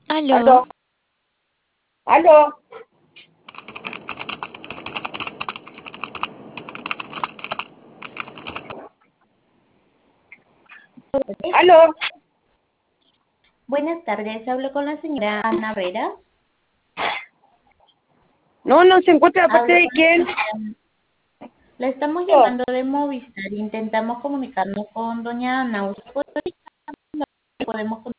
Aló, Aló, aló, aló. Buenas tardes, hablo con la señora Ana Vera. No se encuentra de parte Hablo de con la quién. señora. La estamos Oh, llamando de Movistar. Intentamos comunicarnos con doña Ana. ¿Usted puede podemos